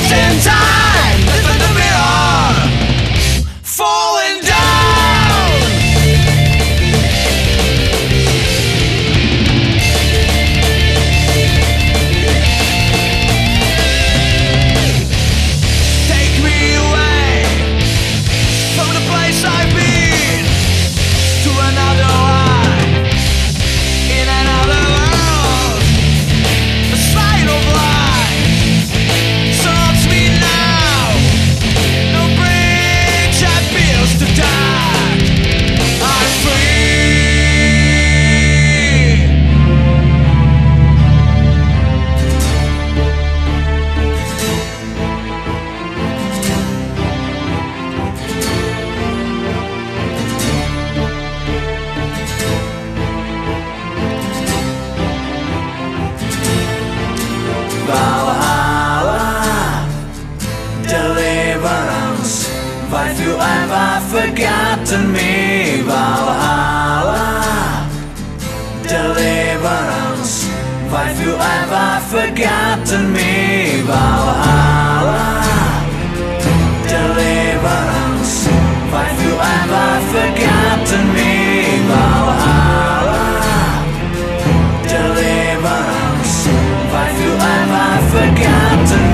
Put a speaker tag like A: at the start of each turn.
A: in time, lift in the mirror, falling down. Take me away from the place I've been to another life, in another world, a side of life sorts me now. No bridge appears to dark. I'm free. Valhalla, deliverance. Why have you ever forgotten me? Valhalla, deliverance. Why have you ever forgotten me? Valhalla, deliverance. Why have you ever forgotten me? Valhalla, deliverance. Why have you ever forgotten